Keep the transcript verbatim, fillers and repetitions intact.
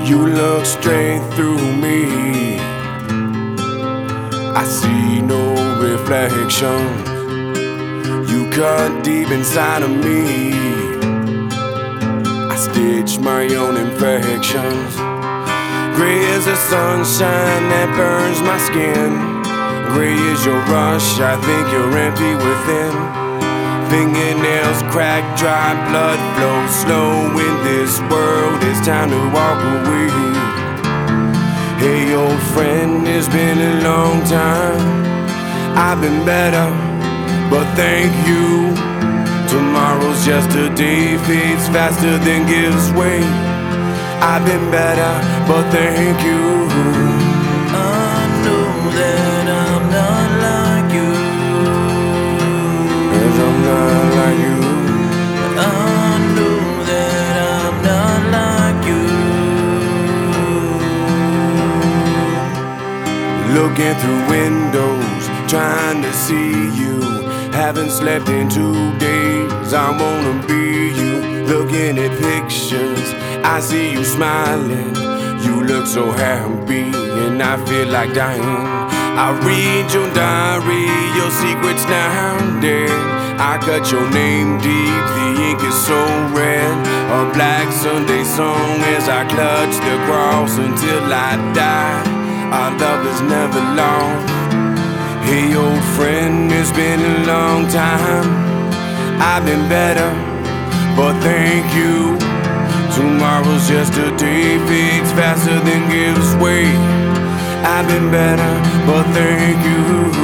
You look straight through me. I see no reflections. You cut deep inside of me. I stitch my own infections. Gray is the sunshine that burns my skin. Gray is your rush, I think you're empty within. Fingernails crack, dry blood flows slow in this world. It's time to walk away. Hey old friend, it's been a long time. I've been better, but thank you. Tomorrow's just a day, fades faster than gives way. I've been better, but thank you. I know that I'm not like you. 'Cause I'm not like you. I know that I'm not like you. Looking through windows, trying to see you. Haven't slept in two days, I wanna be you. Looking at pictures, I see you smiling. You look so happy, and I feel like dying. I read your diary, your secrets now dead. I cut your name deep, the ink is so red. A black Sunday song as I clutch the cross until I die. Our love is never lost. Hey old friend, it's been a long time. I've been better, but thank you. Tomorrow's just a day, fades faster than gives way. I've been better, but thank you.